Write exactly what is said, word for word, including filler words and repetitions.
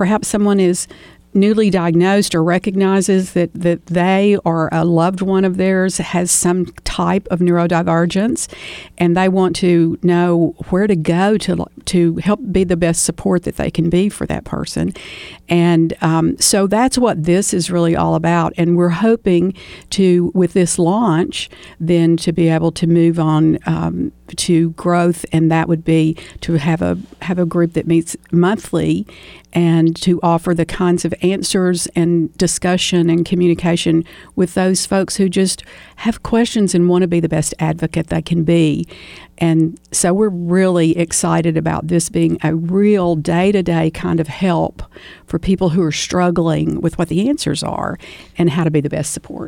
perhaps someone is newly diagnosed or recognizes that, that they or a loved one of theirs has some type of neurodivergence, and they want to know where to go to to help be the best support that they can be for that person. And um, so that's what this is really all about. And we're hoping to, with this launch, then to be able to move on um, to growth, and that would be to have a have a group that meets monthly and to offer the kinds of answers and discussion and communication with those folks who just have questions and want to be the best advocate they can be. And so we're really excited about this being a real day-to-day kind of help for people who are struggling with what the answers are and how to be the best support.